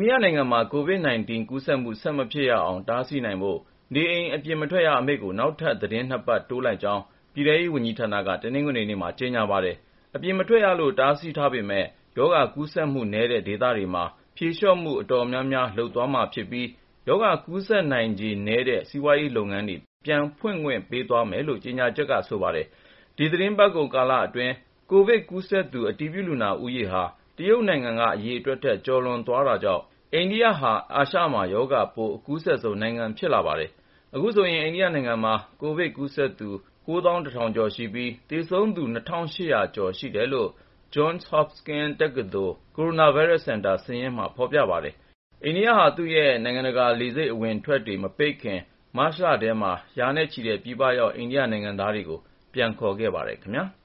အိန္ဒိယနိုင်ငံမှာ COVID-19 ကူးစက်မှု ဆက်မဖြစ်ရအောင် တားဆီးနိုင်ဖို့ နေအိမ်အပြင်မထွက်ရအမိန့်ကို နောက်ထပ် သီတင်း 2 ပတ် တိုးလိုက်ကြောင်း ပြည်ထဲရေးဝန်ကြီးဌာနက တနင်္ဂနွေနေ့မှာ ကြေညာပါတယ်။ အပြင်မထွက်ရလို့ တားဆီးထားပေမယ့် ရောဂါကူးစက်မှုနည်းတဲ့ ဒေသတွေမှာ ဖြေလျှော့မှု အတော်များများ လုပ်သွားမှာဖြစ်ပြီး ရောဂါကူးစက်နိုင်ခြေနည်းတဲ့ စီးပွားရေးလုပ်ငန်းတွေ ပြန်ဖွင့်ခွင့်ပေးသွားမယ်လို့ ကြေညာချက်က ဆိုပါတယ်။ ဒီသီတင်းပတ်ကုန်ကာလအတွင်း ကိုဗစ်ကူးစက်သူ အတည်ပြုလူနာဦးရေဟာ တရုတ်နိုင်ငံက အရေအတွက်ထက် ကျော်လွန်သွားတာကြောင့် အိန္ဒိယဟာ အာရှမှာ ရောဂါပိုး အကူးစက်ဆုံးနိုင်ငံ ဖြစ်လာပါတယ်။ အခုဆိုရင် အိန္ဒိယနိုင်ငံမှာ ကိုဗစ်ကူးစက်သူ ၉၁,၀၀၀ ကျော်ရှိပြီး သေဆုံးသူ ၂,၈၀၀ ကျော်ရှိတယ်လို့ Johns Hopkins တက္ကသိုလ် ကိုရိုနာဗိုင်းရပ်စ်စင်တာ စာရင်းမှာ ဖော်ပြပါတယ်။ အိန္ဒိယဟာ သူ့ရဲ့ နိုင်ငံတကာ လေဆိပ်အဝင်အထွက်တွေ မပိတ်ခင် မတ်လထဲမှာ ရာနဲ့ချီတဲ့ ပြည်ပရောက် အိန္ဒိယနိုင်ငံသားတွေကို ပြန်ခေါ်ခဲ့ပါတယ်ခင်ဗျာ။